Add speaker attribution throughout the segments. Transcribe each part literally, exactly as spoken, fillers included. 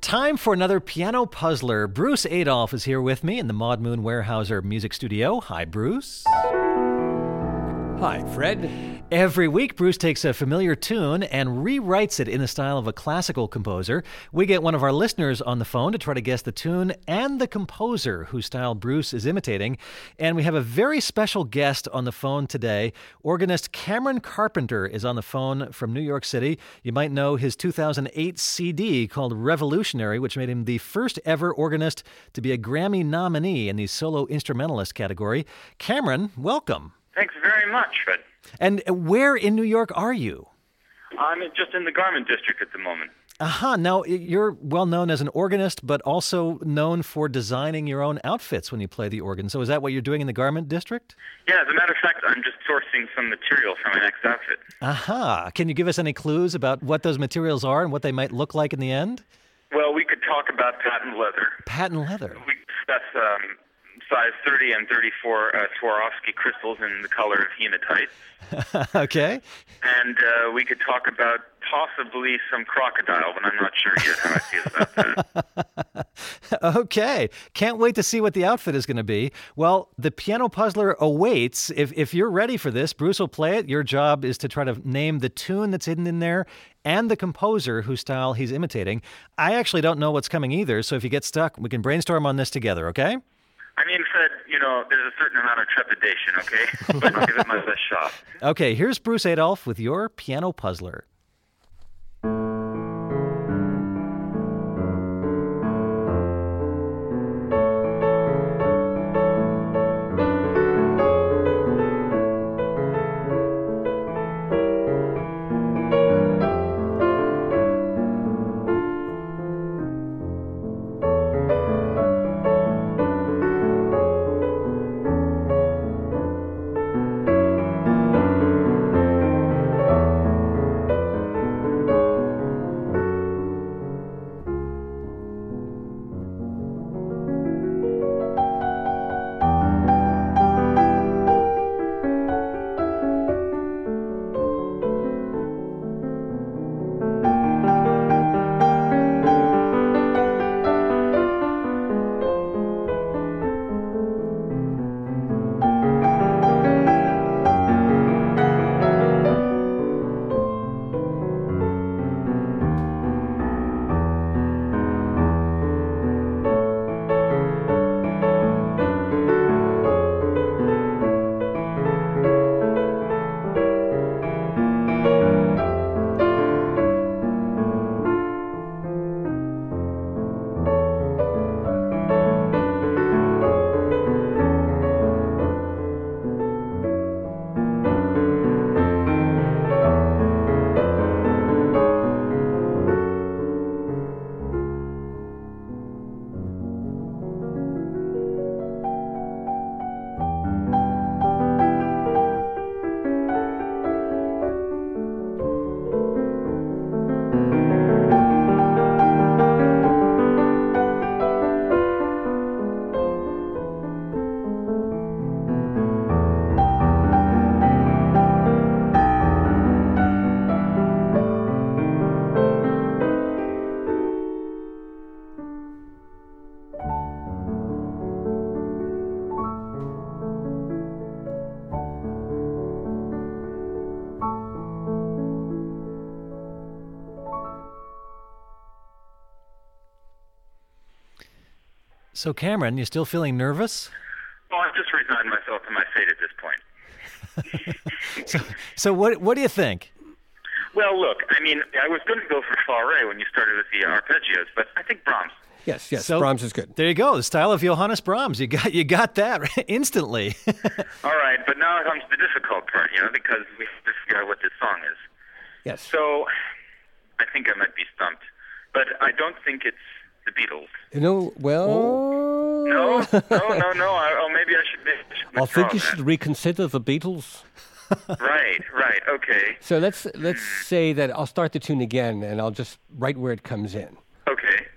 Speaker 1: Time for another piano puzzler. Bruce Adolphe is here with me in the Maud Moon Weyerhaeuser Music Studio. Hi, Bruce.
Speaker 2: Hi, Fred.
Speaker 1: Every week, Bruce takes a familiar tune and rewrites it in the style of a classical composer. We get one of our listeners on the phone to try to guess the tune and the composer whose style Bruce is imitating. And we have a very special guest on the phone today. Organist Cameron Carpenter is on the phone from New York City. You might know his two thousand eight C D called Revolutionary, which made him the first ever organist to be a Grammy nominee in the solo instrumentalist category. Cameron, welcome.
Speaker 3: Thanks very much, Fred.
Speaker 1: And where in New York are you?
Speaker 3: I'm just in the Garment District at the moment.
Speaker 1: Aha. Uh-huh. Now, you're well known as an organist, but also known for designing your own outfits when you play the organ. So is that what you're doing in the Garment District?
Speaker 3: Yeah, as a matter of fact, I'm just sourcing some material for my next outfit.
Speaker 1: Aha. Uh-huh. Can you give us any clues about what those materials are and what they might look like in the end?
Speaker 3: Well, we could talk about patent leather.
Speaker 1: Patent leather?
Speaker 3: We discuss um, size thirty and thirty-four uh, Swarovski crystals in the color of hematite.
Speaker 1: Okay.
Speaker 3: And uh, we could talk about possibly some crocodile, but I'm not sure yet how I feel about that.
Speaker 1: Okay. Can't wait to see what the outfit is going to be. Well, the piano puzzler awaits. If if you're ready for this, Bruce will play it. Your job is to try to name the tune that's hidden in there and the composer whose style he's imitating. I actually don't know what's coming either, so if you get stuck, we can brainstorm on this together, okay?
Speaker 3: I mean, Fred, you know, there's a certain amount of trepidation, okay? But I'll give it my best shot.
Speaker 1: Okay, here's Bruce Adolphe with your piano puzzler. So, Cameron, you still feeling nervous?
Speaker 3: Well, I've just resigned myself to my fate at this point.
Speaker 1: so, so what what do you think?
Speaker 3: Well, look, I mean, I was going to go for Fauré when you started with the arpeggios, but I think Brahms.
Speaker 2: Yes, yes,
Speaker 1: so,
Speaker 2: Brahms is good.
Speaker 1: There you go, the style of Johannes Brahms. You got you got that right, instantly.
Speaker 3: All right, but now comes the difficult part, you know, because we have to figure out what this song is.
Speaker 2: Yes.
Speaker 3: So, I think I might be stumped, but I don't think it's the Beatles.
Speaker 2: You know, well...
Speaker 3: Oh. No, no, no, no. I, oh, maybe I should, maybe I should
Speaker 2: I think you
Speaker 3: that.
Speaker 2: should reconsider the Beatles.
Speaker 3: Right, right, okay.
Speaker 2: So let's let's say that I'll start the tune again, and I'll just write where it comes in.
Speaker 3: Okay.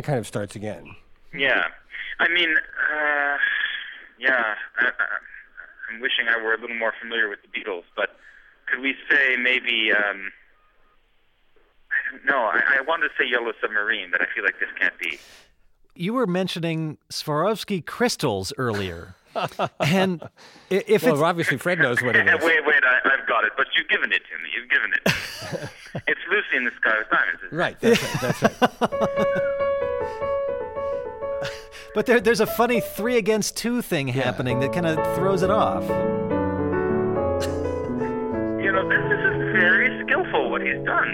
Speaker 2: kind of starts again.
Speaker 3: Yeah. I mean, uh, yeah, I, I, I'm wishing I were a little more familiar with the Beatles, but could we say maybe, um, I don't know, I, I wanted to say Yellow Submarine, but I feel like this can't be.
Speaker 1: You were mentioning Swarovski crystals earlier. And if
Speaker 2: well,
Speaker 1: it's...
Speaker 2: obviously Fred knows what it is.
Speaker 3: wait, wait, I, I've got it, but you've given it to me. You've given it to me. It's Lucy in the Sky with Diamonds. Isn't
Speaker 2: Right, that's right, that's right.
Speaker 1: But there, there's a funny three against two thing happening that kind of throws it off.
Speaker 3: You know, this is very skillful what he's done.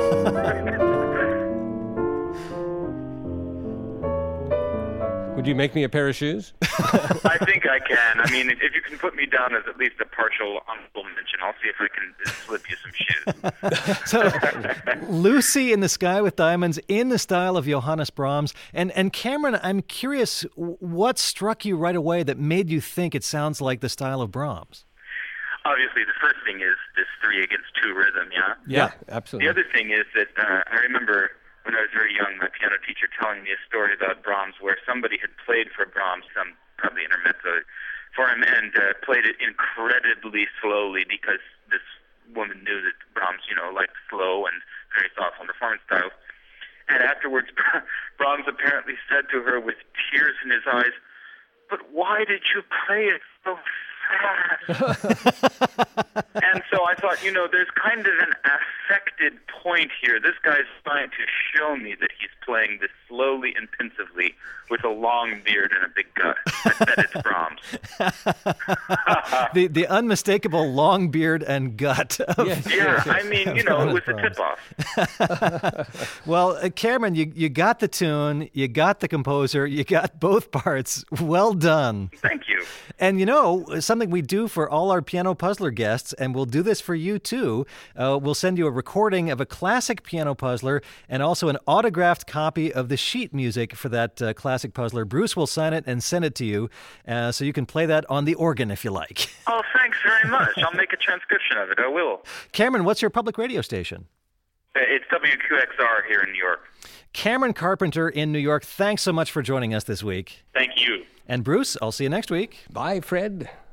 Speaker 2: Would you make me a pair of shoes?
Speaker 3: I think I can. I mean, if, if you can put me down as at least a partial honorable mention, I'll see if I can slip you some shoes.
Speaker 1: So, Lucy in the Sky with Diamonds in the style of Johannes Brahms. And, and Cameron, I'm curious, what struck you right away that made you think it sounds like the style of Brahms?
Speaker 3: Obviously, the first thing is this three against two rhythm, yeah?
Speaker 2: Yeah, absolutely.
Speaker 3: The other thing is that uh, I remember when I was very young, my piano teacher telling me a story about Brahms where somebody had played for Brahms, some probably intermezzo for him, and uh, played it incredibly slowly because this woman knew that Brahms, you know, liked slow and very thoughtful performance styles. And afterwards, Brahms apparently said to her with tears in his eyes, "But why did you play it so fast?" And so I thought, you know, there's kind of an affected point here. This guy's trying to show me that he's playing this slowly and pensively with a long beard and a big gut. I bet it's Brahms.
Speaker 1: the the unmistakable long beard and gut. Of,
Speaker 2: Yes.
Speaker 3: Yeah, I mean, you know, it was a tip-off.
Speaker 1: Well, uh, Cameron, you, you got the tune, you got the composer, you got both parts. Well done.
Speaker 3: Thank you.
Speaker 1: And you know, something we do for all our Piano Puzzler guests, and we'll do this for you too, uh, we'll send you a recording of a classic piano puzzler and also an autographed copy of the sheet music for that uh, classic puzzler. Bruce will sign it and send it to you, uh, so you can play that on the organ if you like.
Speaker 3: Oh, thanks very much. I'll make a transcription of it. I will.
Speaker 1: Cameron, what's your public radio station?
Speaker 3: It's W Q X R here in New York.
Speaker 1: Cameron Carpenter in New York, thanks so much for joining us this week.
Speaker 3: Thank you.
Speaker 1: And Bruce, I'll see you next week.
Speaker 2: Bye, Fred.